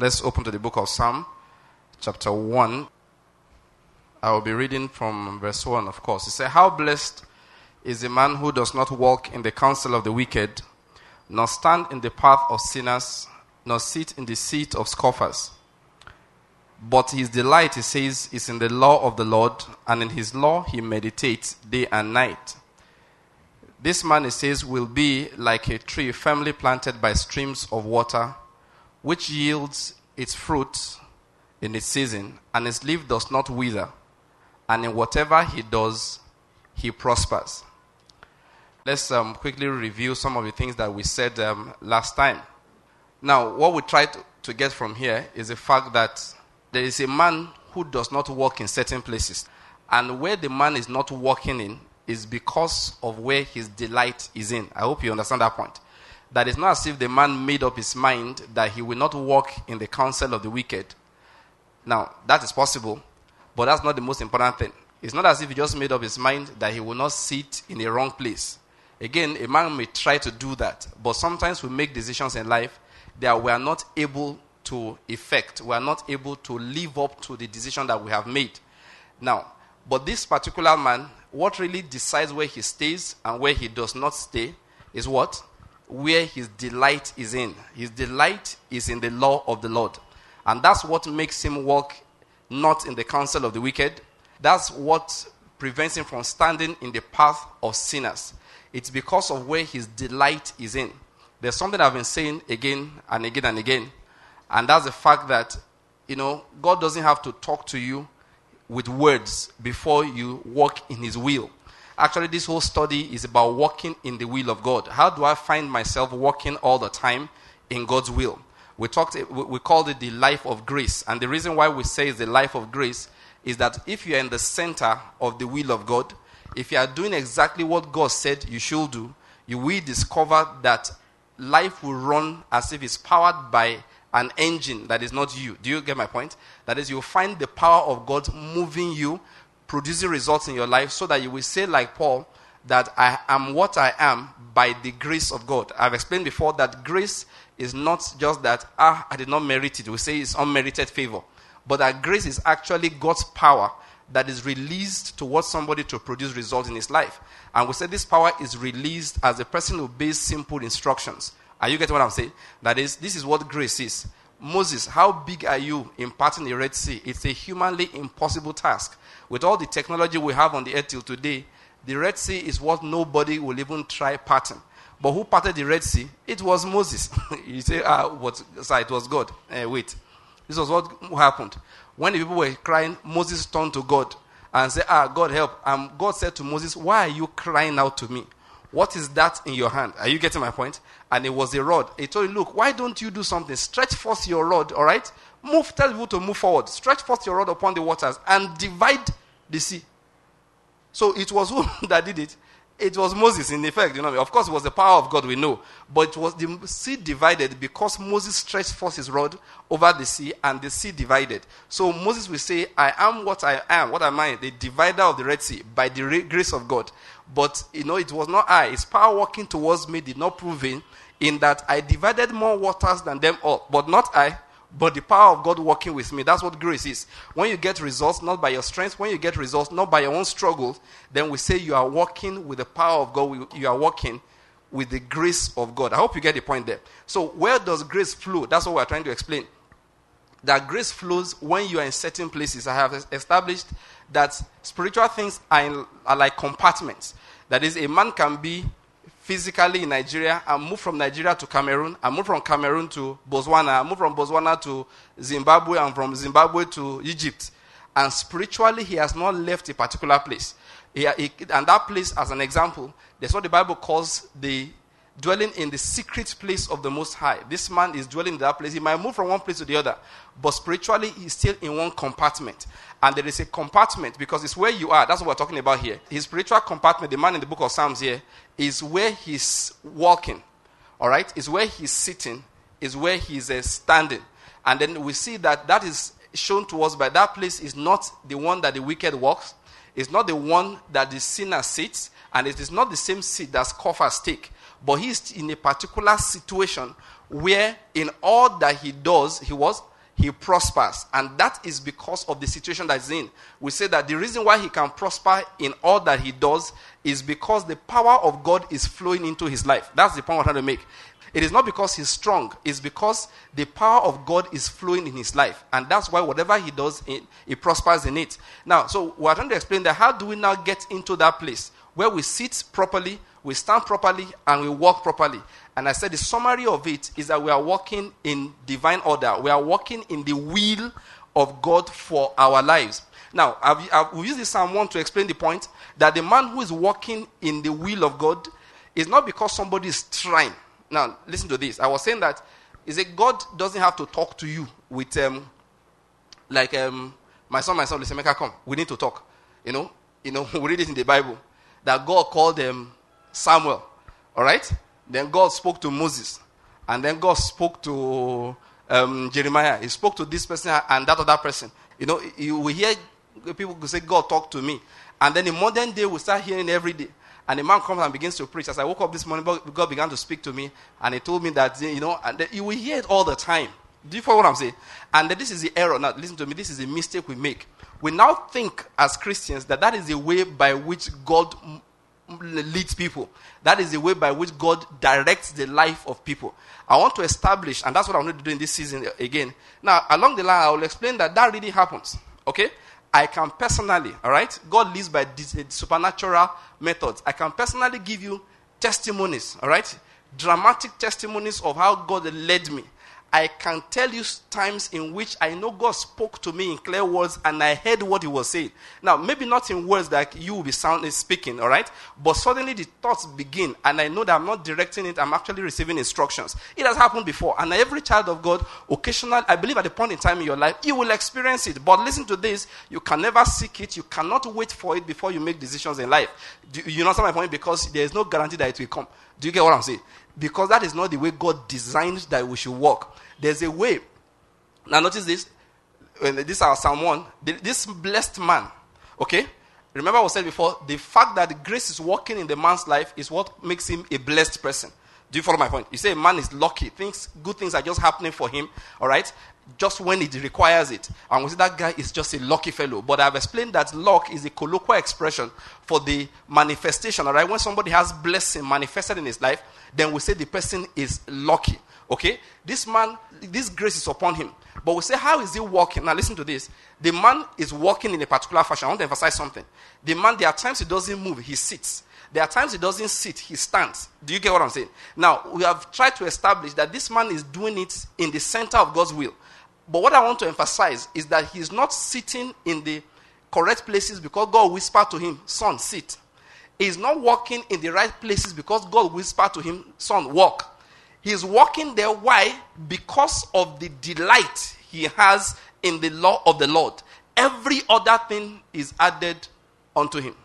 Let's open to the book of Psalm, chapter 1. I will be reading from verse 1, of course. It says, "How blessed is the man who does not walk in the counsel of the wicked, nor stand in the path of sinners, nor sit in the seat of scoffers. But his delight," he says, "is in the law of the Lord, and in his law he meditates day and night. This man," he says, "will be like a tree firmly planted by streams of water, which yields its fruit in its season, and its leaf does not wither. And in whatever he does, he prospers." Let's quickly review some of the things that we said last time. Now, what we try to get from here is the fact that there is a man who does not walk in certain places. And where the man is not walking in is because of where his delight is in. I hope you understand that point. That it's not as if the man made up his mind that he will not walk in the counsel of the wicked. Now, that is possible, but that's not the most important thing. It's not as if he just made up his mind that he will not sit in a wrong place. Again, a man may try to do that, but sometimes we make decisions in life that we are not able to effect. We are not able to live up to the decision that we have made. Now, but this particular man, what really decides where he stays and where he does not stay is what? Where his delight is in. His delight is in the law of the Lord. And that's what makes him walk not in the counsel of the wicked. That's what prevents him from standing in the path of sinners. It's because of where his delight is in. There's something I've been saying again and again and again. And that's the fact that, God doesn't have to talk to you with words before you walk in his will. Actually, this whole study is about walking in the will of God. How do I find myself walking all the time in God's will? We called it the life of grace. And the reason why we say it's the life of grace is that if you're in the center of the will of God, if you are doing exactly what God said you should do, you will discover that life will run as if it's powered by an engine that is not you. Do you get my point? That is, you'll find the power of God moving you, producing results in your life, so that you will say like Paul, that I am what I am by the grace of God. I've explained before that grace is not just that, I did not merit it. We say it's unmerited favor. But that grace is actually God's power that is released towards somebody to produce results in his life. And we say this power is released as the person obeys simple instructions. Are you getting what I'm saying? That is, this is what grace is. Moses, how big are you in parting the Red Sea? It's a humanly impossible task. With all the technology we have on the earth till today, the Red Sea is what nobody will even try parting. But who parted the Red Sea? It was Moses. You say, it was God. Wait. This was what happened. When the people were crying, Moses turned to God and said, God help. God said to Moses, why are you crying out to me? What is that in your hand? Are you getting my point? And it was a rod. He told him, look, why don't you do something? Stretch forth your rod, all right? Tell people to move forward. Stretch forth your rod upon the waters and divide the sea. So it was who that did it? It was Moses, in effect. Of course, it was the power of God, we know. But it was the sea divided because Moses stretched forth his rod over the sea and the sea divided. So Moses will say, I am what I am. What am I? The divider of the Red Sea by the grace of God. But, it was not I. His power working towards me did not prove in that I divided more waters than them all. But not I, but the power of God working with me. That's what grace is. When you get results, not by your strength, when you get results, not by your own struggle, then we say you are walking with the power of God. You are walking with the grace of God. I hope you get the point there. So where does grace flow? That's what we're trying to explain. That grace flows when you are in certain places. I have established that spiritual things are like compartments. That is, a man can be physically in Nigeria and move from Nigeria to Cameroon, and move from Cameroon to Botswana, and move from Botswana to Zimbabwe, and from Zimbabwe to Egypt. And spiritually, he has not left a particular place. And that place, as an example, that's what the Bible calls the dwelling in the secret place of the Most High. This man is dwelling in that place. He might move from one place to the other, but spiritually, he's still in one compartment. And there is a compartment because it's where you are. That's what we're talking about here. His spiritual compartment, the man in the book of Psalms here, is where he's walking. All right? Is where he's sitting. Is where he's standing. And then we see that is shown to us by that place is not the one that the wicked walks. It's not the one that the sinner sits. And it is not the same seat that scoffers take. But he's in a particular situation where in all that he does, he was he prospers. And that is because of the situation that he's in. We say that the reason why he can prosper in all that he does is because the power of God is flowing into his life. That's the point I'm trying to make. It is not because he's strong. It's because the power of God is flowing in his life. And that's why whatever he does, he prospers in it. Now, so we're trying to explain that how do we now get into that place where we sit properly, we stand properly, and we walk properly. And I said the summary of it is that we are walking in divine order. We are walking in the will of God for our lives. Now, we use this Psalm 1 to explain the point that the man who is walking in the will of God is not because somebody is trying. Now, listen to this. I was saying that God doesn't have to talk to you with, my son, listen, Mecca, come. We need to talk. We read it in the Bible that God called Samuel. All right? Then God spoke to Moses. And then God spoke to Jeremiah. He spoke to this person and that other person. You will hear people say, God talk to me. And then in modern day, we start hearing every day. And the man comes and begins to preach. As I woke up this morning, God began to speak to me. And he told me that, and you will hear it all the time. Do you follow what I'm saying? And this is the error. Now, listen to me. This is the mistake we make. We now think as Christians that is the way by which God leads people. That is the way by which God directs the life of people. I want to establish, and that's what I'm going to do in this season again. Now, along the line, I will explain that really happens. Okay? I can personally, all right? God leads by supernatural methods. I can personally give you testimonies, all right? Dramatic testimonies of how God led me. I can tell you times in which I know God spoke to me in clear words and I heard what he was saying. Now, maybe not in words that you will be speaking, all right? But suddenly the thoughts begin and I know that I'm not directing it, I'm actually receiving instructions. It has happened before. And every child of God, occasionally, I believe at a point in time in your life, you will experience it. But listen to this, you can never seek it. You cannot wait for it before you make decisions in life. You understand my point? Because there is no guarantee that it will come. Do you get what I'm saying? Because that is not the way God designed that we should walk. There's a way. Now notice this. This is our Psalm 1. This blessed man, okay? Remember what I said before, the fact that the grace is working in the man's life is what makes him a blessed person. Do you follow my point? You say a man is lucky. Good things are just happening for him, all right? Just when it requires it. And we say that guy is just a lucky fellow. But I've explained that luck is a colloquial expression for the manifestation, all right? When somebody has blessing manifested in his life, then we say the person is lucky. Okay? This man, this grace is upon him. But we say, how is he walking? Now listen to this. The man is walking in a particular fashion. I want to emphasize something. The man, there are times he doesn't move, he sits. There are times he doesn't sit, he stands. Do you get what I'm saying? Now, we have tried to establish that this man is doing it in the center of God's will. But what I want to emphasize is that he's not sitting in the correct places because God whispered to him, son, sit. He's not walking in the right places because God whispered to him, son, walk. He's walking there. Why? Because of the delight he has in the law of the Lord. Every other thing is added unto him.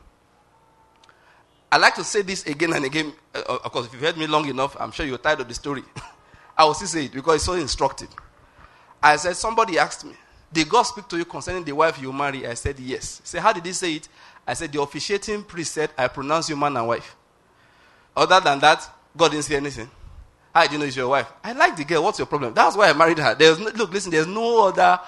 I like to say this again and again. Of course, if you've heard me long enough, I'm sure you're tired of the story. I will still say it because it's so instructive. I said, somebody asked me, did God speak to you concerning the wife you marry? I said, yes. Say, how did he say it? I said, the officiating priest said, I pronounce you man and wife. Other than that, God didn't say anything. How do you know it's your wife? I like the girl. What's your problem? That's why I married her. There's no other,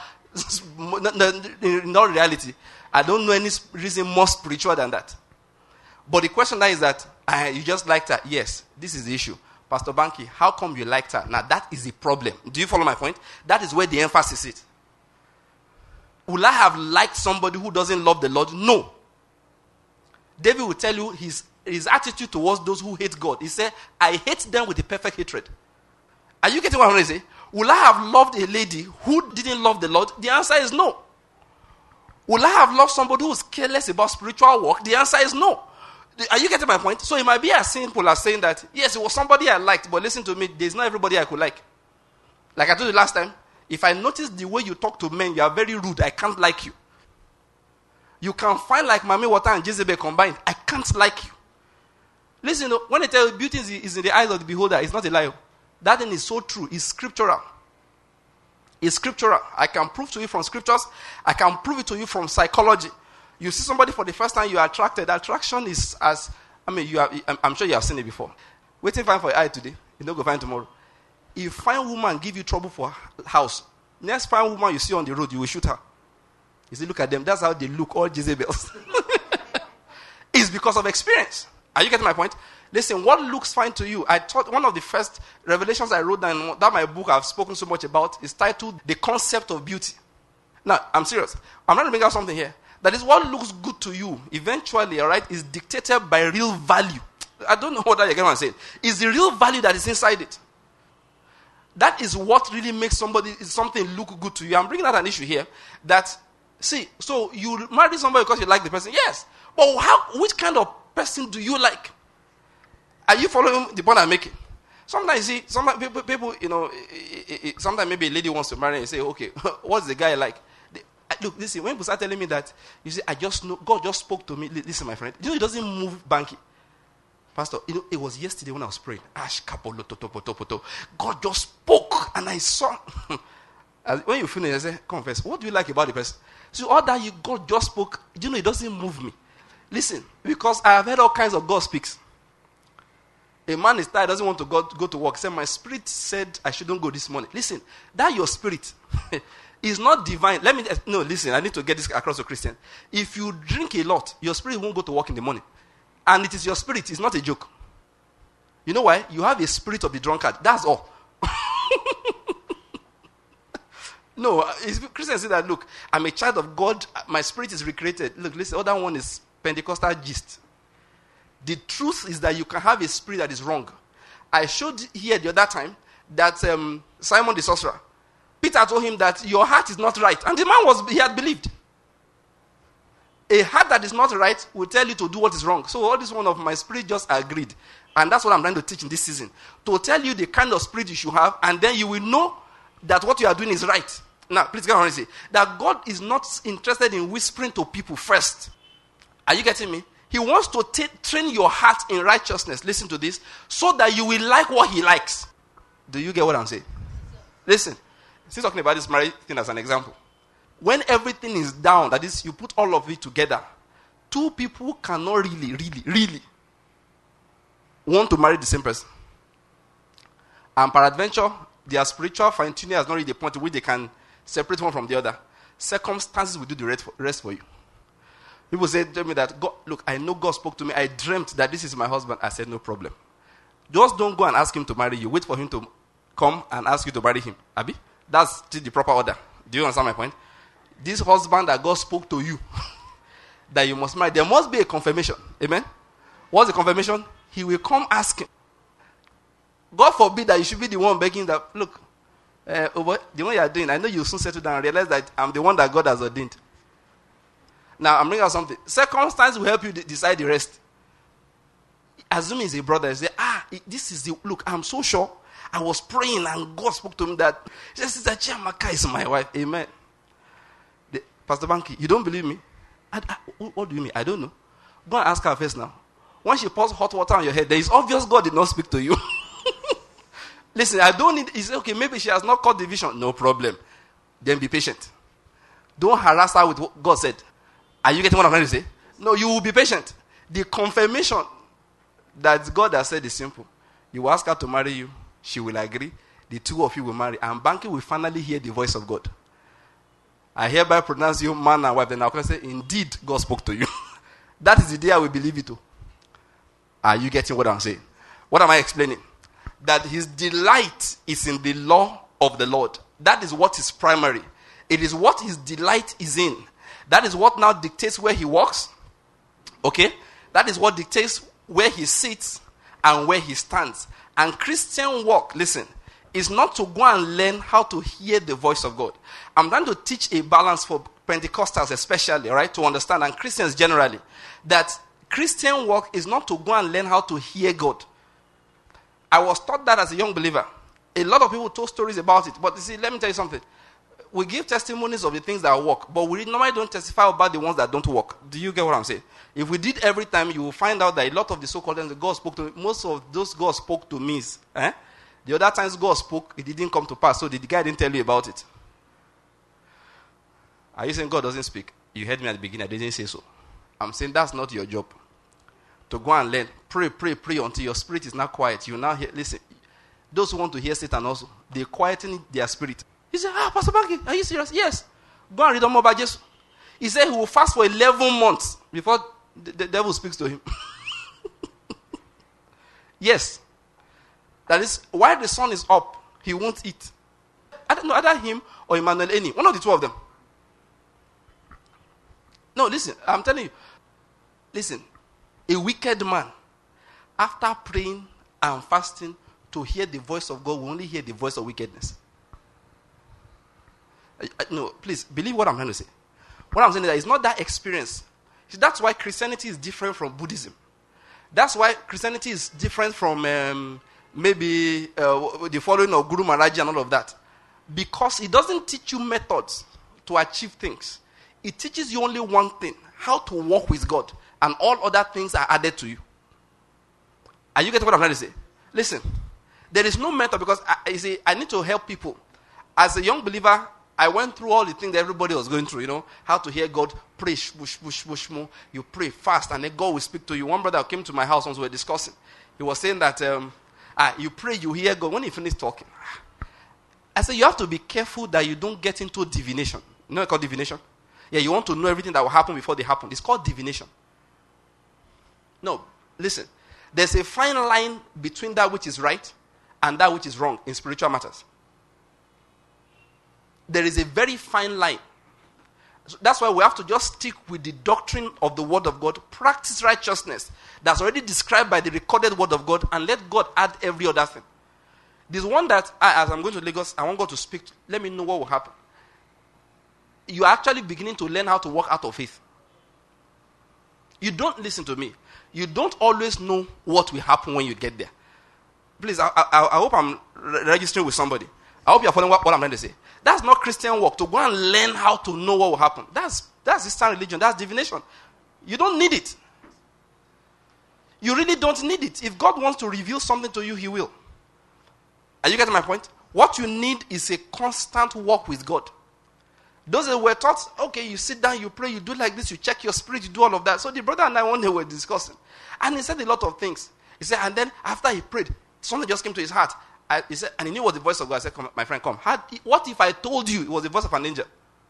in all reality, I don't know any reason more spiritual than that. But the question now is that, you just liked her. Yes, this is the issue. Pastor Banky, how come you liked her? Now that is the problem. Do you follow my point? That is where the emphasis is. Will I have liked somebody who doesn't love the Lord? No. David will tell you his attitude towards those who hate God. He said, I hate them with a perfect hatred. Are you getting what I'm going to say? Will I have loved a lady who didn't love the Lord? The answer is no. Will I have loved somebody who is careless about spiritual work? The answer is no. Are you getting my point? So it might be as simple as saying that, yes, it was somebody I liked, but listen to me, there's not everybody I could like. Like I told you last time, if I notice the way you talk to men, you are very rude, I can't like you. You can find like Mami Water and Jezebel combined, I can't like you. Listen, when I tell you beauty is in the eyes of the beholder, it's not a lie. That thing is so true. It's scriptural. It's scriptural. I can prove to you from scriptures. I can prove it to you from psychology. You see somebody for the first time, you are attracted. Attraction is as, I'm sure you have seen it before. Waiting fine for your eye today. You don't go find tomorrow. If fine woman give you trouble for house, Next fine woman you see on the road, you will shoot her. You see, look at them. That's how they look, all Jezebels. It's because of experience. Are you getting my point? Listen, what looks fine to you? I thought one of the first revelations I wrote down, that my book I've spoken so much about, is titled The Concept of Beauty. Now, I'm serious. I'm not bringing out something here. That is, what looks good to you, eventually, all right, is dictated by real value. I don't know whether you get what I'm saying. It's the real value that is inside it. That is what really makes something look good to you. I'm bringing out an issue here that, see, so you marry somebody because you like the person. Yes. But which kind of person do you like? Are you following the point I'm making? Sometimes you see, sometimes people sometimes maybe a lady wants to marry and say, okay, what's the guy like? Look, listen, when people start telling me that, you see, I just know, God just spoke to me. Listen, my friend, he doesn't move banky. Pastor, it was yesterday when I was praying. God just spoke and I saw. When you finish, I say, confess, what do you like about the person? So all that God just spoke, it doesn't move me. Listen, because I have heard all kinds of God speaks. A man is tired, doesn't want to go to work. Say, my spirit said I shouldn't go this morning. Listen, that your spirit is not divine. Listen, I need to get this across to Christian. If you drink a lot, your spirit won't go to work in the morning. And it is your spirit, it's not a joke. You know why? You have a spirit of the drunkard. That's all. No, Christians say that, look, I'm a child of God, my spirit is recreated. Look, listen, the other one is Pentecostal gist. The truth is that you can have a spirit that is wrong. I showed here the other time that Simon the sorcerer, Peter told him that your heart is not right. And the man he had believed. A heart that is not right will tell you to do what is wrong. So all this one of my spirit just agreed. And that's what I'm trying to teach in this season. To tell you the kind of spirit you should have, and then you will know that what you are doing is right. Now, please get on and say that God is not interested in whispering to people first. Are you getting me? He wants to train your heart in righteousness. Listen to this. So that you will like what he likes. Do you get what I'm saying? Listen. Still talking about this marriage thing as an example. When everything is down, that is, you put all of it together, two people cannot really want to marry the same person. And peradventure, their spiritual fine-tuning has not reached the point where they can separate one from the other. Circumstances will do the rest for you. People say to me that, God, look, I know God spoke to me. I dreamt that this is my husband. I said, no problem. Just don't go and ask him to marry you. Wait for him to come and ask you to marry him. Abi? That's still the proper order. Do you understand my point? This husband that God spoke to you, that you must marry, there must be a confirmation. Amen? What's the confirmation? He will come asking. God forbid that you should be the one begging that, look, the one you are doing, I know you'll soon settle down and realize that I'm the one that God has ordained. Now, I'm bringing out something. Circumstance will help you decide the rest. Assume he's a brother. You say, this is the, look, I'm so sure. I was praying and God spoke to me that, Sister Chiamaka is my wife. Amen. Pastor Banky, you don't believe me? What do you mean? I don't know. Go and ask her first now. When she pours hot water on your head, there is obvious God did not speak to you. Listen, I don't need, it's okay, maybe she has not caught the vision. No problem. Then be patient. Don't harass her with what God said. Are you getting what I'm trying to say? No, you will be patient. The confirmation that God has said is simple. You will ask her to marry you. She will agree. The two of you will marry. And Banky will finally hear the voice of God. I hereby pronounce you man and wife. Then I can say, indeed, God spoke to you. That is the day I will believe it too. Are you getting what I'm saying? What am I explaining? That his delight is in the law of the Lord. That is what is primary. It is what his delight is in. That is what now dictates where he walks. Okay? That is what dictates where he sits and where he stands. And Christian walk, listen, is not to go and learn how to hear the voice of God. I'm trying to teach a balance for Pentecostals especially, right, to understand, and Christians generally, that Christian walk is not to go and learn how to hear God. I was taught that as a young believer. A lot of people told stories about it. But you see, let me tell you something. We give testimonies of the things that work, but we normally don't testify about the ones that don't work. Do you get what I'm saying? If we did every time, you will find out that a lot of the so-called things that God spoke to me, most of those God spoke to me. The other times God spoke, it didn't come to pass, so the guy didn't tell you about it. Are you saying God doesn't speak? You heard me at the beginning, I didn't say so. I'm saying that's not your job. To go and learn, pray until your spirit is not quiet. You now hear, listen, those who want to hear Satan also, they quieten their spirit. He said, Pastor Banky, are you serious? Yes. Go and read more about Jesus. He said he will fast for 11 months before the devil speaks to him. Yes. That is, while the sun is up, he won't eat. I don't know, either him or Emmanuel Eni. One of the two of them. No, listen, I'm telling you. Listen, a wicked man, after praying and fasting to hear the voice of God, will only hear the voice of wickedness. No, please, believe what I'm trying to say. What I'm saying is that it's not that experience. See, that's why Christianity is different from Buddhism. That's why Christianity is different from maybe the following of Guru Maharaj and all of that. Because it doesn't teach you methods to achieve things. It teaches you only one thing, how to walk with God. And all other things are added to you. Are you getting what I'm trying to say? Listen, there is no method because I need to help people. As a young believer, I went through all the things that everybody was going through, how to hear God pray, more. You pray fast, and then God will speak to you. One brother came to my house once we were discussing. He was saying that you pray, you hear God. When he finished talking, I said, you have to be careful that you don't get into divination. You know what it's called divination? Yeah, you want to know everything that will happen before they happen. It's called divination. No, listen. There's a fine line between that which is right and that which is wrong in spiritual matters. There is a very fine line. So that's why we have to just stick with the doctrine of the Word of God, practice righteousness that's already described by the recorded Word of God, and let God add every other thing. There's one that, as I'm going to Lagos, I want God to speak. Let me know what will happen. You are actually beginning to learn how to walk out of faith. You don't listen to me. You don't always know what will happen when you get there. Please, I hope I'm registering with somebody. I hope you're following what I'm trying to say. That's not Christian work, to go and learn how to know what will happen. That's Eastern religion. That's divination. You don't need it. You really don't need it. If God wants to reveal something to you, he will. Are you getting my point? What you need is a constant walk with God. Those that were taught, okay, you sit down, you pray, you do like this, you check your spirit, you do all of that. So the brother and I one day were discussing. And he said a lot of things. He said, and then after he prayed, something just came to his heart. He said, and he knew it was the voice of God. I said, come, my friend, come. What if I told you it was the voice of an angel?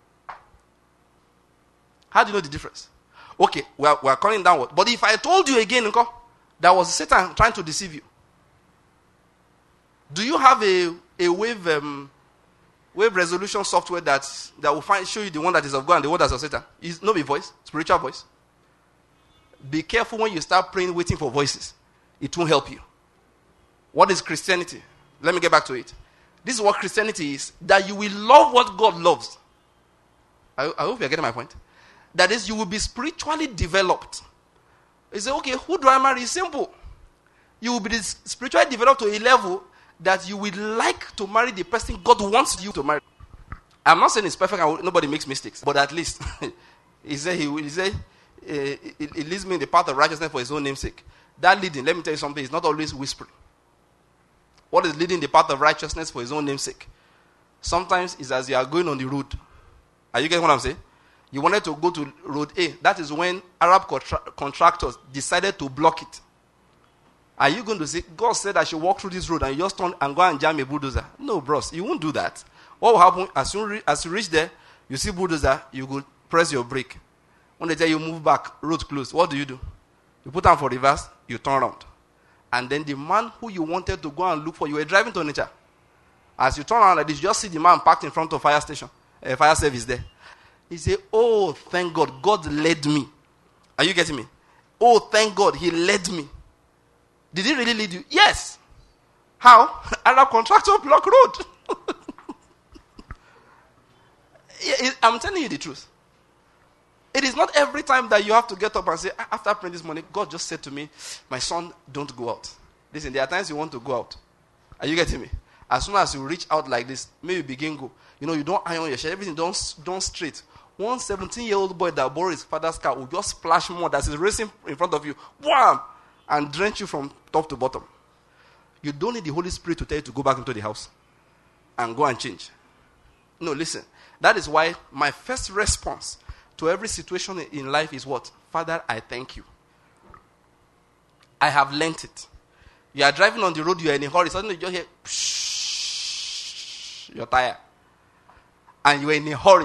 How do you know the difference? Okay, we are calling downward. But if I told you again, that was Satan trying to deceive you. Do you have a wave resolution software that will show you the one that is of God and the one that is of Satan? It's not a voice, spiritual voice. Be careful when you start praying, waiting for voices. It won't help you. What is Christianity? Let me get back to it. This is what Christianity is. That you will love what God loves. I hope you're getting my point. That is, you will be spiritually developed. You say, okay, who do I marry? It's simple. You will be spiritually developed to a level that you would like to marry the person God wants you to marry. I'm not saying it's perfect and nobody makes mistakes, but at least he leads me in the path of righteousness for his own name's sake. That leading, let me tell you something, is not always whispering. What is leading the path of righteousness for his own name's sake? Sometimes it's as you are going on the road. Are you getting what I'm saying? You wanted to go to road A. That is when Arab contractors decided to block it. Are you going to say, God said I should walk through this road and you just turn and go and jam a bulldozer? No, bros, you won't do that. What will happen, as you reach there, you see bulldozer, you go press your brake. When they tell you move back, road closed, what do? You put on for reverse, you turn around. And then the man who you wanted to go and look for, you were driving to nature. As you turn around like this, you just see the man parked in front of fire station, fire service there. He said, oh, thank God, God led me. Are you getting me? Oh, thank God, he led me. Did he really lead you? Yes. How? Arab contractor block road. I'm telling you the truth. It is not every time that you have to get up and say, after praying this morning, God just said to me, my son, don't go out. Listen, there are times you want to go out. Are you getting me? As soon as you reach out like this, maybe begin go. You don't iron your shirt, everything don't straight. One 17-year-old boy that borrowed his father's car will just splash more that is racing in front of you. Wham! And drench you from top to bottom. You don't need the Holy Spirit to tell you to go back into the house and go and change. No, listen. That is why my first response to every situation in life is what? Father, I thank you. I have learnt it. You are driving on the road, you are in a hurry. Suddenly you just hear, psh, you're tired. and you were in a hurry.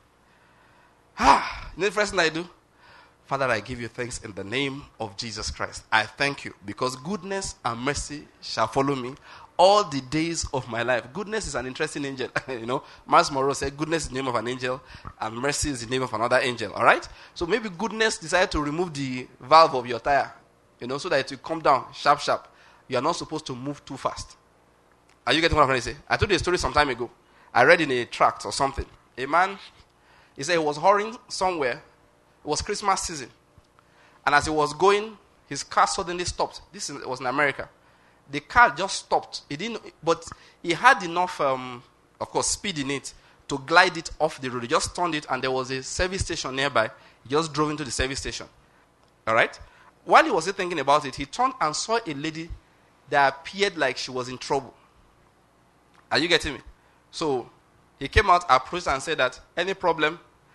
You know the first thing I do? Father, I give you thanks in the name of Jesus Christ. I thank you because goodness and mercy shall follow me all the days of my life. Goodness is an interesting angel. Miles Monroe said goodness is the name of an angel and mercy is the name of another angel. All right? So maybe goodness decided to remove the valve of your tire, so that it will come down sharp. You are not supposed to move too fast. Are you getting what I'm trying to say? I told you a story some time ago. I read in a tract or something. A man, he said he was hurrying somewhere. It was Christmas season. And as he was going, his car suddenly stopped. Was in America. The car just stopped. But he had enough, of course, speed in it to glide it off the road. He just turned it, and there was a service station nearby. He just drove into the service station. All right? While he was still thinking about it, he turned and saw a lady that appeared like she was in trouble. Are you getting me? So he came out, approached, and said that, any problem?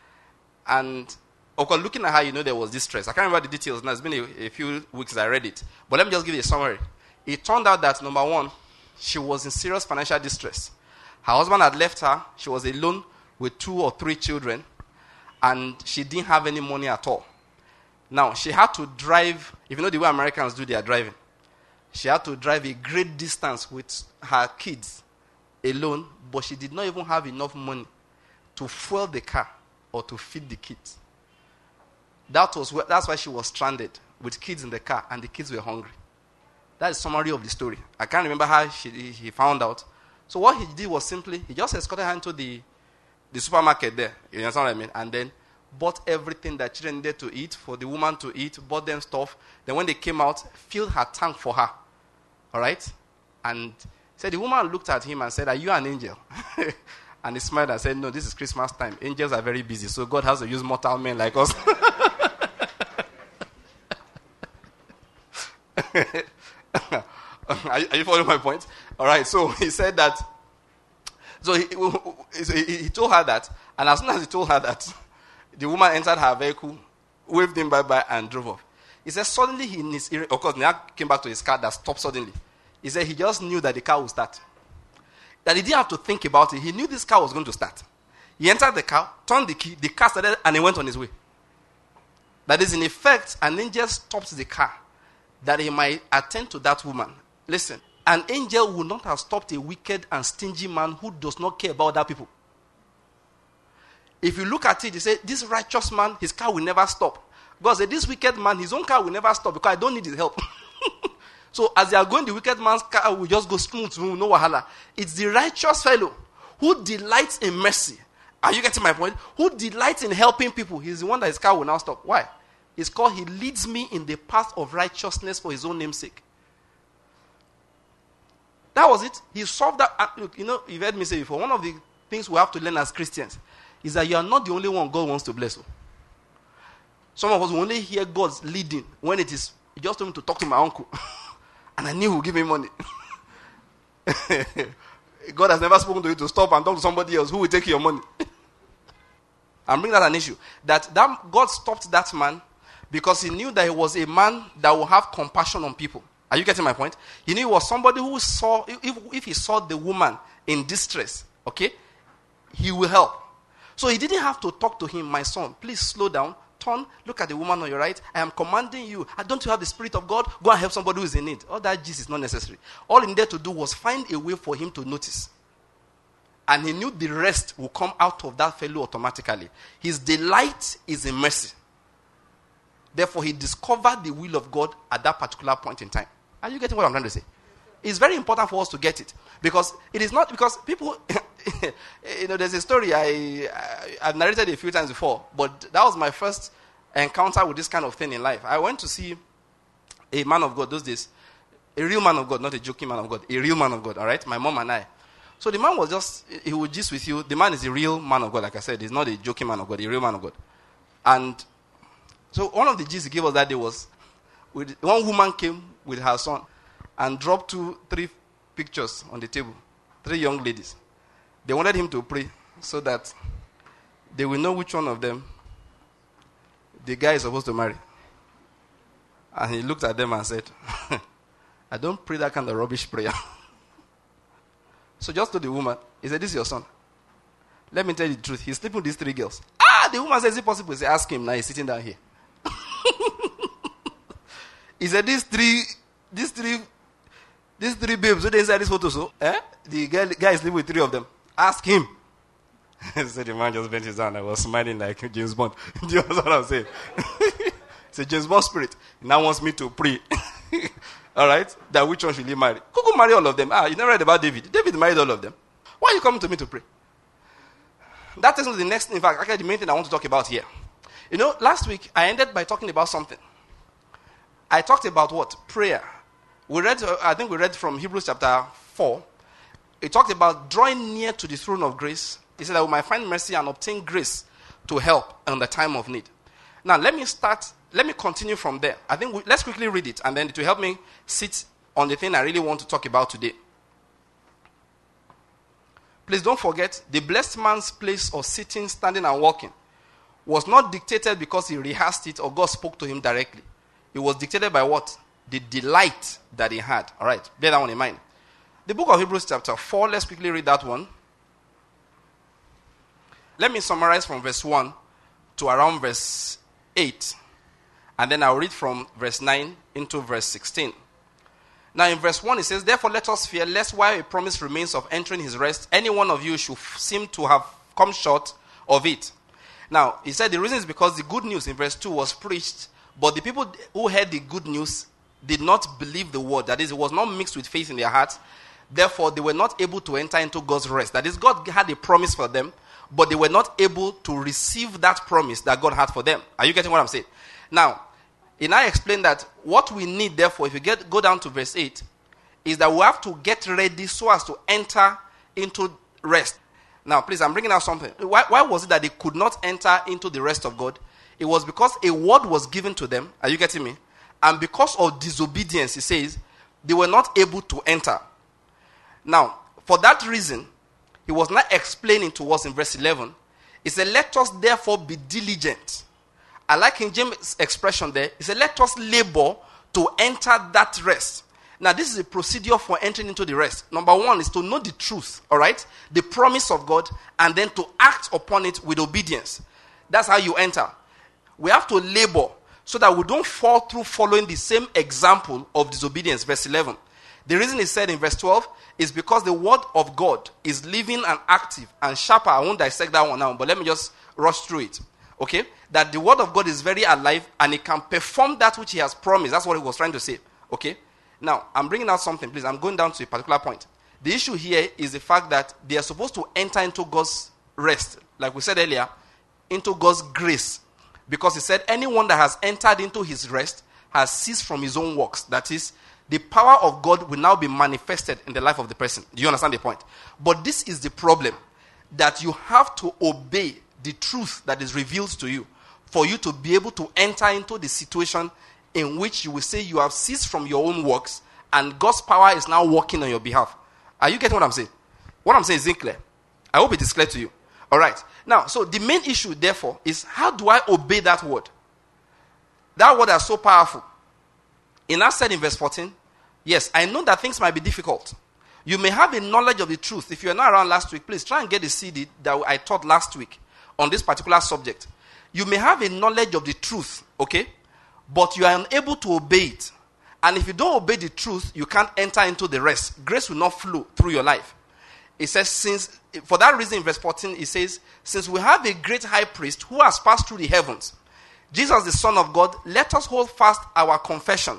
And of course, looking at her, there was distress. I can't remember the details now. It's been a few weeks I read it. But let me just give you a summary. It turned out that, number one, she was in serious financial distress. Her husband had left her. She was alone with 2 or 3 children. And she didn't have any money at all. Now, she had to drive, if you know the way Americans do their driving, she had to drive a great distance with her kids alone, but she did not even have enough money to fuel the car or to feed the kids. That's why she was stranded with kids in the car, and the kids were hungry. That's the summary of the story. I can't remember how he found out. So what he did was simply, he just escorted her into the supermarket there. You understand what I mean? And then bought everything that children needed to eat for the woman to eat, bought them stuff. Then when they came out, filled her tank for her. All right? And said the woman looked at him and said, "Are you an angel?" And he smiled and said, "No, this is Christmas time. Angels are very busy, so God has to use mortal men like us." Are you following my point? All right, so he said that. So he told her that, and as soon as he told her that, the woman entered her vehicle, waved him bye-bye, and drove off. He said suddenly of course, now came back to his car that stopped suddenly. He said he just knew that the car would start. That he didn't have to think about it. He knew this car was going to start. He entered the car, turned the key, the car started, and he went on his way. That is, in effect, an angel stopped the car that he might attend to that woman. Listen, an angel would not have stopped a wicked and stingy man who does not care about other people. If you look at it, you say, this righteous man, his car will never stop. God said, this wicked man, his own car will never stop because I don't need his help. So as they are going, the wicked man's car will just go smooth, no wahala. It's the righteous fellow who delights in mercy. Are you getting my point? Who delights in helping people. He's the one that his car will now stop. Why? It's called, he leads me in the path of righteousness for his own name's sake. That was it. He solved that. Look, you've heard me say before, one of the things we have to learn as Christians is that you are not the only one God wants to bless. Some of us will only hear God's leading when it is, he just told me to talk to my uncle. And I knew he would give me money. God has never spoken to you to stop and talk to somebody else who will take your money. I'm bringing that an issue. That God stopped that man because he knew that he was a man that will have compassion on people. Are you getting my point? He knew he was somebody who saw, if he saw the woman in distress, okay, he will help. So he didn't have to talk to him, my son, please slow down, turn, look at the woman on your right. I am commanding you. Don't you have the Spirit of God? Go and help somebody who is in need. All that gist is not necessary. All he needed to do was find a way for him to notice. And he knew the rest will come out of that fellow automatically. His delight is in mercy. Therefore, he discovered the will of God at that particular point in time. Are you getting what I'm trying to say? It's very important for us to get it. Because it is not, because people, there's a story I've narrated a few times before, but that was my first encounter with this kind of thing in life. I went to see a man of God those days. A real man of God, not a joking man of God. A real man of God, all right? My mom and I. So the man was just, he would gist with you. The man is a real man of God, like I said. He's not a joking man of God, a real man of God. And so one of the gists he gave us that day was, one woman came with her son and dropped 3 pictures on the table. 3 young ladies. They wanted him to pray so that they will know which one of them the guy is supposed to marry. And he looked at them and said, I don't pray that kind of rubbish prayer. So just to the woman, he said, this is your son. Let me tell you the truth. He's sleeping with these 3 girls. The woman says, is it possible? He said, ask him. Now he's sitting down here. He said, these three babes, so they inside this photo, so the guy is living with 3 of them. Ask him. So the man just bent his down. I was smiling like James Bond. Do you understand what I'm saying? It's a James Bond spirit. He now wants me to pray. All right? That which one should he marry? Who could marry all of them? You never read about David. David married all of them. Why are you coming to me to pray? That is the next, in fact, actually the main thing I want to talk about here. You know, last week I ended by talking about something. I talked about what? Prayer. I think we read from Hebrews chapter 4. It talked about drawing near to the throne of grace. He said that we might find mercy and obtain grace to help in the time of need. Now, let me continue from there. I think let's quickly read it, and then it will help me sit on the thing I really want to talk about today. Please don't forget, the blessed man's place of sitting, standing, and walking was not dictated because he rehearsed it or God spoke to him directly. It was dictated by what? The delight that he had. All right, bear that one in mind. The book of Hebrews chapter 4, let's quickly read that one. Let me summarize from verse 1 to around verse 8. And then I'll read from verse 9 into verse 16. Now in verse 1 it says, therefore let us fear, lest while a promise remains of entering his rest, any one of you should seem to have come short of it. Now, he said the reason is because the good news in verse 2 was preached, but the people who heard the good news did not believe the word. That is, it was not mixed with faith in their hearts. Therefore, they were not able to enter into God's rest. That is, God had a promise for them, but they were not able to receive that promise that God had for them. Are you getting what I'm saying? Now, I explained that what we need, therefore, if you go down to verse 8, is that we have to get ready so as to enter into rest. Now, please, I'm bringing out something. Why was it that they could not enter into the rest of God? It was because a word was given to them. Are you getting me? And because of disobedience, he says, they were not able to enter. Now, for that reason, he was not explaining to us in verse 11. He said, let us therefore be diligent. I like King James' expression there. He said, let us labor to enter that rest. Now, this is a procedure for entering into the rest. Number 1 is to know the truth, all right? The promise of God, and then to act upon it with obedience. That's how you enter. We have to labor so that we don't fall through following the same example of disobedience. Verse 11. The reason he said in verse 12 is because the word of God is living and active and sharper. I won't dissect that one now, but let me just rush through it. Okay? That the word of God is very alive and it can perform that which he has promised. That's what he was trying to say. Okay? Now, I'm bringing out something, please. I'm going down to a particular point. The issue here is the fact that they are supposed to enter into God's rest, like we said earlier, into God's grace. Because he said, anyone that has entered into his rest has ceased from his own works. That is, the power of God will now be manifested in the life of the person. Do you understand the point? But this is the problem, that you have to obey the truth that is revealed to you for you to be able to enter into the situation in which you will say you have ceased from your own works and God's power is now working on your behalf. Are you getting what I'm saying? What I'm saying is clear. I hope it is clear to you. All right. Now, so the main issue, therefore, is how do I obey that word? That word is so powerful. In that said in verse 14, yes, I know that things might be difficult. You may have a knowledge of the truth. If you are not around last week, please try and get the CD that I taught last week on this particular subject. You may have a knowledge of the truth, okay? But you are unable to obey it. And if you don't obey the truth, you can't enter into the rest. Grace will not flow through your life. It says, for that reason in verse 14, it says, since we have a great high priest who has passed through the heavens, Jesus the Son of God, let us hold fast our confession.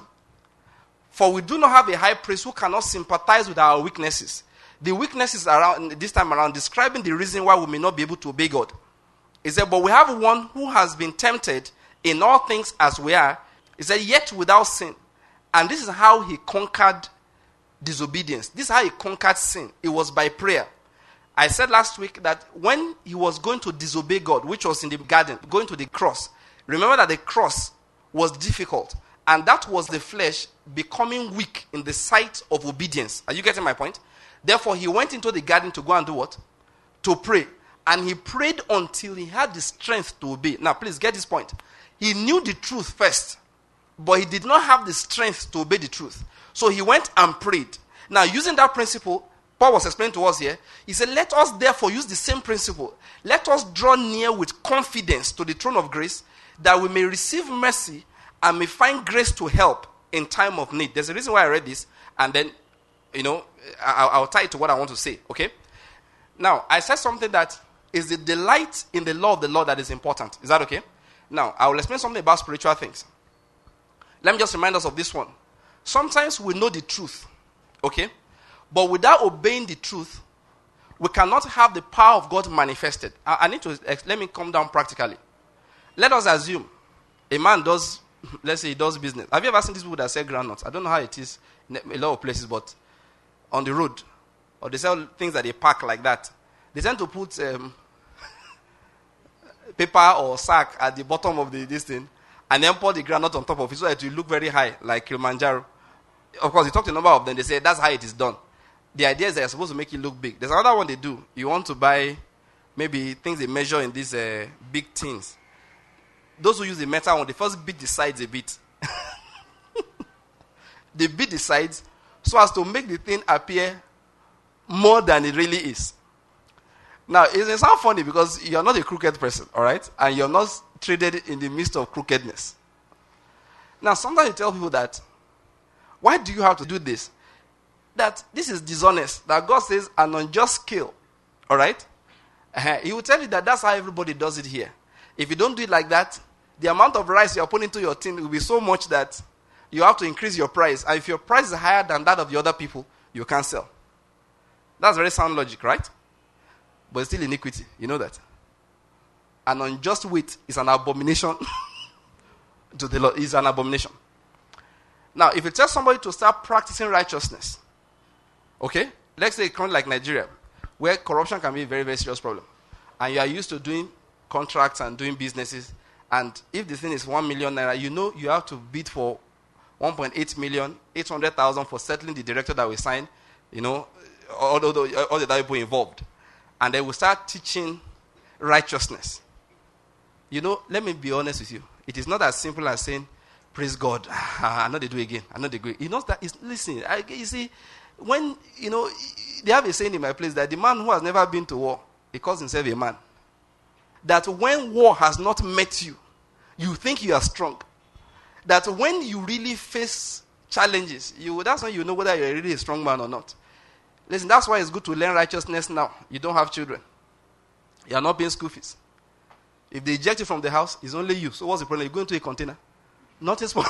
For we do not have a high priest who cannot sympathize with our weaknesses. The weaknesses around this time around describing the reason why we may not be able to obey God. He said, but we have one who has been tempted in all things as we are. He said, yet without sin. And this is how he conquered disobedience. This is how he conquered sin. It was by prayer. I said last week that when he was going to disobey God, which was in the garden, going to the cross, remember that the cross was difficult. And that was the flesh becoming weak in the sight of obedience. Are you getting my point? Therefore, he went into the garden to go and do what? To pray. And he prayed until he had the strength to obey. Now, please get this point. He knew the truth first, but he did not have the strength to obey the truth. So he went and prayed. Now, using that principle, Paul was explaining to us here. He said, let us therefore use the same principle. Let us draw near with confidence to the throne of grace, that we may receive mercy and may find grace to help in time of need. There's a reason why I read this, and then, I'll tie it to what I want to say, okay? Now, I said something that is the delight in the law of the Lord that is important. Is that okay? Now, I will explain something about spiritual things. Let me just remind us of this one. Sometimes we know the truth, okay? But without obeying the truth, we cannot have the power of God manifested. Let me come down practically. Let us assume a man does, let's say he does business. Have you ever seen these people that sell groundnuts? I don't know how it is in a lot of places, but on the road, or they sell things that they pack like that. They tend to put paper or sack at the bottom of this thing, and then pour the groundnut on top of it so that it will look very high, like Kilimanjaro. Of course, you talk to a number of them, they say that's how it is done. The idea is that you're supposed to make it look big. There's another one they do. You want to buy maybe things they measure in these big tins. Those who use the metal one, they first beat the sides a bit. They beat the sides so as to make the thing appear more than it really is. Now, it may sound funny because you're not a crooked person, all right? And you're not traded in the midst of crookedness. Now, sometimes you tell people that, why do you have to do this? That this is dishonest. That God says an unjust scale. All right? He will tell you that that's how everybody does it here. If you don't do it like that, the amount of rice you're putting into your tin will be so much that you have to increase your price. And if your price is higher than that of the other people, you can't sell. That's very sound logic, right? But it's still iniquity. You know that. An unjust weight is an abomination to the Lord. It's an abomination. Now, if you tell somebody to start practicing righteousness, okay, let's say a country like Nigeria, where corruption can be a very, very serious problem, and you are used to doing contracts and doing businesses, and if the thing is 1 million naira, you know you have to bid for 1.8 million, 800,000 for settling the director that we signed, all the other people involved. And they will start teaching righteousness. Let me be honest with you. It is not as simple as saying, praise God, I know they do again, I know they go. Listen, you see, when, they have a saying in my place that the man who has never been to war, he calls himself a man. That when war has not met you, you think you are strong. That when you really face challenges, that's when you know whether you're really a strong man or not. Listen, that's why it's good to learn righteousness now. You don't have children. You are not paying school fees. If they eject you from the house, it's only you. So what's the problem? You go into a container. Nothing small.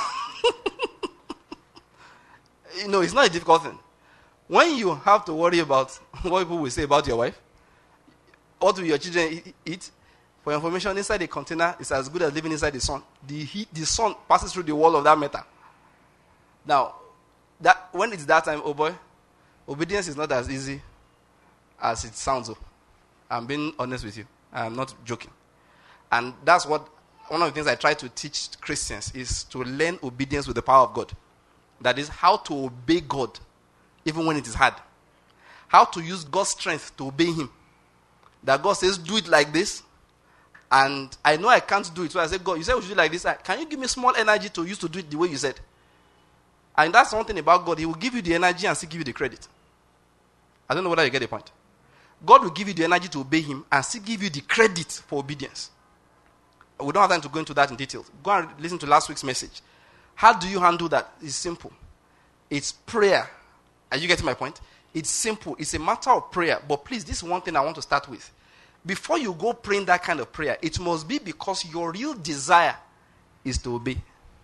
It's not a difficult thing. When you have to worry about what people will say about your wife, what will your children eat? For your information, inside the container is as good as living inside the sun. The sun passes through the wall of that metal. Now, when it's that time, oh boy, obedience is not as easy as it sounds. I'm being honest with you. I'm not joking. And that's what one of the things I try to teach Christians is to learn obedience with the power of God. That is how to obey God even when it is hard. How to use God's strength to obey Him. That God says, do it like this. And I know I can't do it. So I say, God, you said we should do it like this. Can you give me small energy to use to do it the way you said? And that's one thing about God. He will give you the energy and still give you the credit. I don't know whether you get the point. God will give you the energy to obey Him and still give you the credit for obedience. We don't have time to go into that in detail. Go and listen to last week's message. How do you handle that? It's simple. It's prayer. Are you getting my point? It's simple. It's a matter of prayer. But please, this is one thing I want to start with. Before you go praying that kind of prayer, it must be because your real desire is to obey.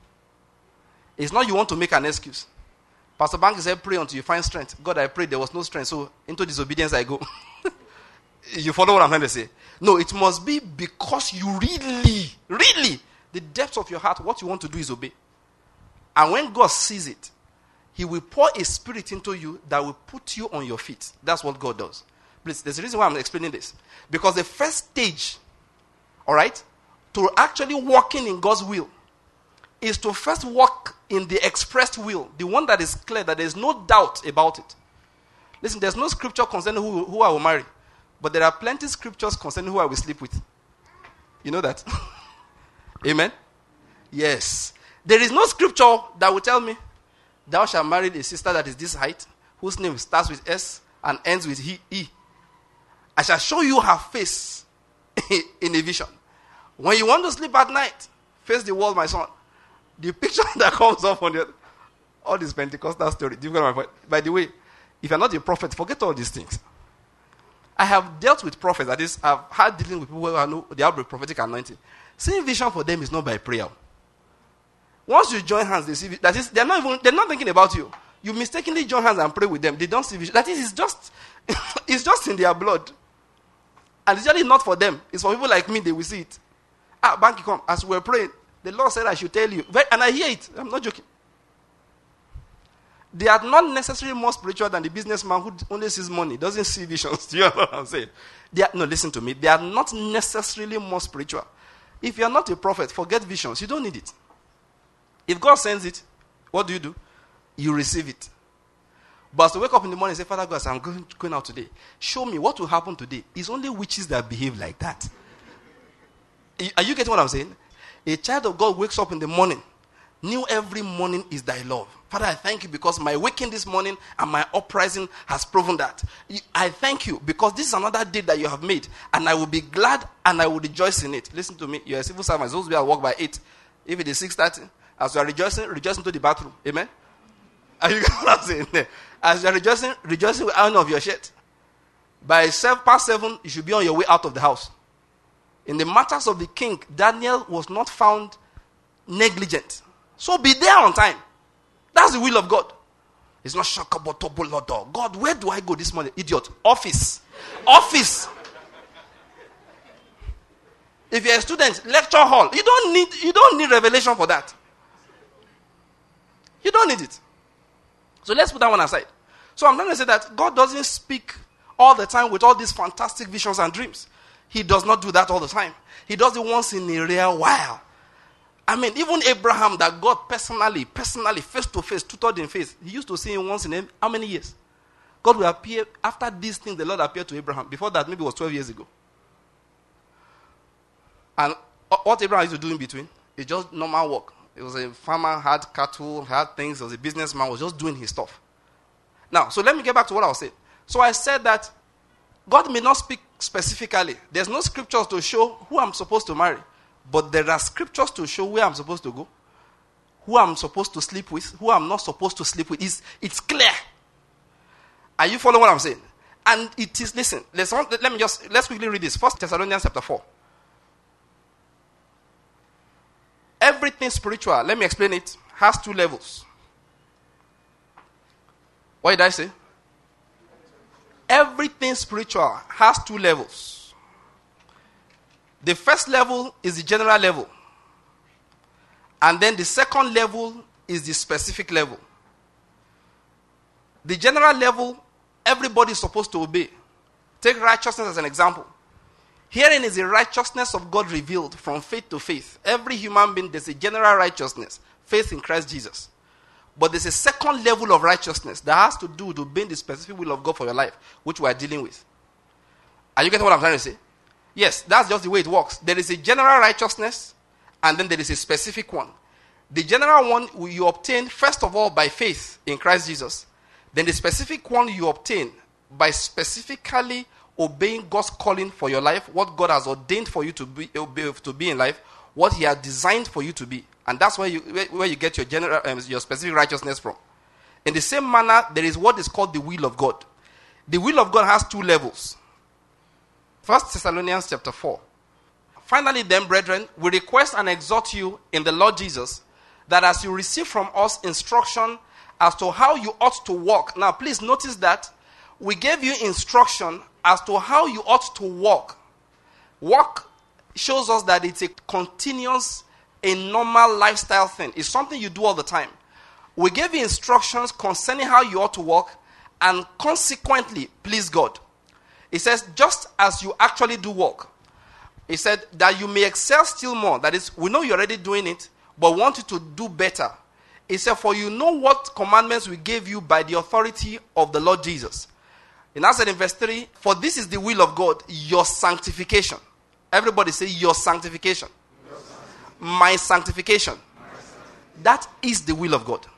It's not you want to make an excuse. Pastor Bank said, pray until you find strength. God, I prayed, there was no strength, so into disobedience I go. You follow what I'm trying to say? No, it must be because you really, the depths of your heart, what you want to do is obey. And when God sees it, He will pour a spirit into you that will put you on your feet. That's what God does. Please, there's a reason why I'm explaining this. Because the first stage, all right, to actually walking in God's will is to first walk in the expressed will, the one that is clear, that there's no doubt about it. Listen, there's no scripture concerning who I will marry, but there are plenty scriptures concerning who I will sleep with. You know that? Amen? Yes. There is no scripture that will tell me, thou shalt marry a sister that is this height, whose name starts with S, and ends with he. I shall show you her face in a vision. When you want to sleep at night, face the wall, my son. The picture that comes up on all this Pentecostal story. Do you get my point? By the way, if you're not a prophet, forget all these things. I have dealt with prophets, that is, I've had dealing with people who know they have the prophetic anointing. Seeing vision for them is not by prayer. Once you join hands, they see that is, they're not thinking about you. You mistakenly join hands and pray with them. They don't see vision. That is, it's just in their blood. And it's usually not for them. It's for people like me, they will see it. Banky, come. As we were praying, the Lord said I should tell you. And I hear it. I'm not joking. They are not necessarily more spiritual than the businessman who only sees money, doesn't see visions. Do you know what I'm saying? No, listen to me. They are not necessarily more spiritual. If you are not a prophet, forget visions. You don't need it. If God sends it, what do? You receive it. But to wake up in the morning and say, Father God, I'm going out today. Show me what will happen today. It's only witches that behave like that. Are you getting what I'm saying? A child of God wakes up in the morning, knew every morning is thy love. Father, I thank you because my waking this morning and my uprising has proven that. I thank you because this is another day that you have made, and I will be glad and I will rejoice in it. Listen to me. You're a civil servant. You're supposed to be at work by 8. If it is 6:30, as you are rejoicing to the bathroom. Amen? Are you getting what I'm saying? As you are rejoicing with iron of your shirt. By 7:07, you should be on your way out of the house. In the matters of the king, Daniel was not found negligent. So be there on time. That's the will of God. It's not shakabotobo lodo. God, where do I go this morning? Idiot. Office. If you're a student, lecture hall. You don't need revelation for that. You don't need it. So let's put that one aside. So I'm trying to say that God doesn't speak all the time with all these fantastic visions and dreams. He does not do that all the time. He does it once in a rare while. I mean, even Abraham, that God personally, face to face, tutored in faith, he used to see him once in how many years? God will appear, after these things, the Lord appeared to Abraham. Before that, maybe it was 12 years ago. And what Abraham used to do in between, it's just normal work. He was a farmer, had cattle, had things, he was a businessman, was just doing his stuff. Now, so let me get back to what I was saying. So I said that God may not speak specifically. There's no scriptures to show who I'm supposed to marry. But there are scriptures to show where I'm supposed to go, who I'm supposed to sleep with, who I'm not supposed to sleep with. It's clear. Are you following what I'm saying? And it is, listen, let's quickly read this. 1 Thessalonians chapter 4. Everything spiritual, let me explain it, has 2 levels. What did I say? Everything spiritual has 2 levels. The first level is the general level. And then the second level is the specific level. The general level, everybody is supposed to obey. Take righteousness as an example. Herein is the righteousness of God revealed from faith to faith. Every human being, there's a general righteousness, faith in Christ Jesus. But there's a second level of righteousness that has to do with obeying the specific will of God for your life, which we are dealing with. Are you getting what I'm trying to say? Yes, that's just the way it works. There is a general righteousness, and then there is a specific one. The general one you obtain, first of all, by faith in Christ Jesus. Then the specific one you obtain by specifically obeying God's calling for your life, what God has ordained for you to be in life, what He has designed for you to be. And that's where you get your specific righteousness from. In the same manner, there is what is called the will of God. The will of God has 2 levels. 1 Thessalonians chapter 4. Finally then, brethren, we request and exhort you in the Lord Jesus that as you receive from us instruction as to how you ought to walk. Now, please notice that we gave you instruction as to how you ought to walk. Walk shows us that it's a continuous, a normal lifestyle thing. It's something you do all the time. We gave you instructions concerning how you ought to walk and consequently please God. It says, just as you actually do work. It said that you may excel still more. That is, we know you're already doing it, but want you to do better. It said, for you know what commandments we gave you by the authority of the Lord Jesus. And I said in verse 3, for this is the will of God, your sanctification. Everybody say, your sanctification. My sanctification. That is the will of God.